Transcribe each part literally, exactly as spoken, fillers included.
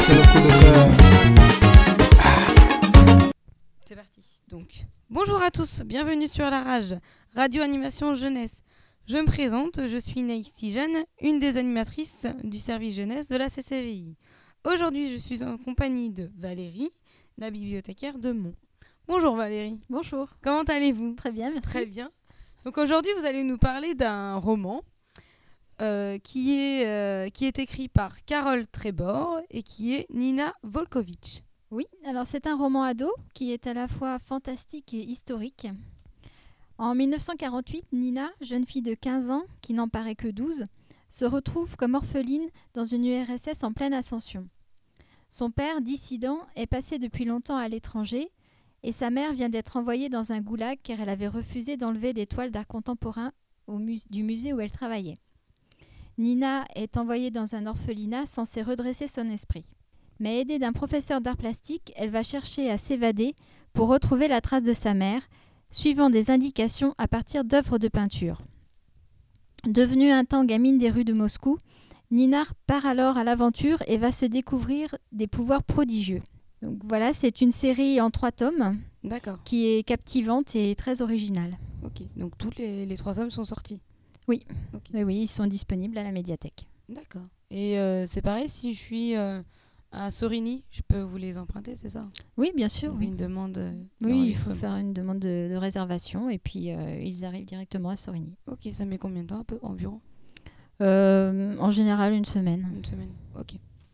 c'est le coup de cœur. C'est parti. Donc, bonjour à tous, bienvenue sur La Rage, Radio Animation Jeunesse. Je me présente, je suis Naïs Tijane, une des animatrices du service jeunesse de la C C V I. Aujourd'hui, je suis en compagnie de Valérie, la bibliothécaire de Mont. Bonjour Valérie. Bonjour. Comment allez-vous ? Très bien, merci. Très bien. Donc aujourd'hui, vous allez nous parler d'un roman euh, qui, est, euh, qui est écrit par Carole Trebor et qui est Nina Volkovitch. Oui, alors c'est un roman ado qui est à la fois fantastique et historique. En dix-neuf cent quarante-huit, Nina, jeune fille de quinze ans, qui n'en paraît que douze, se retrouve comme orpheline dans une U R S S en pleine ascension. Son père, dissident, est passé depuis longtemps à l'étranger et sa mère vient d'être envoyée dans un goulag car elle avait refusé d'enlever des toiles d'art contemporain au mus- du musée où elle travaillait. Nina est envoyée dans un orphelinat censé redresser son esprit. Mais aidée d'un professeur d'art plastique, elle va chercher à s'évader pour retrouver la trace de sa mère, suivant des indications à partir d'œuvres de peinture. Devenue un temps gamine des rues de Moscou, Nina part alors à l'aventure et va se découvrir des pouvoirs prodigieux. Donc voilà, c'est une série en trois tomes D'accord. qui est captivante et très originale. Ok. Donc tous les, les trois tomes sont sortis. Oui. Ok. Oui, oui, ils sont disponibles à la médiathèque. D'accord. Et euh, c'est pareil, si je suis euh, à Sorigny, je peux vous les emprunter, c'est ça ? Oui, bien sûr. On fait Oui, une demande. euh, oui il faut d'enregistrement. faire une demande de, de réservation et puis euh, ils arrivent directement à Sorigny. Ok, ça met combien de temps un peu environ ? Euh, en général, une semaine. Une semaine. Ok.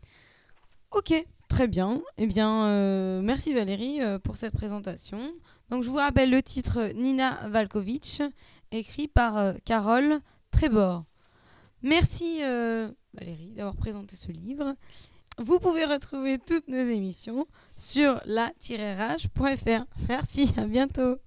Ok, très bien. Eh bien, euh, merci Valérie euh, pour cette présentation. Donc, je vous rappelle le titre Nina Volkovitch, écrit par euh, Carole Trebor. Merci euh, Valérie d'avoir présenté ce livre. Vous pouvez retrouver toutes nos émissions sur la tiret rage point f r. Merci, à bientôt.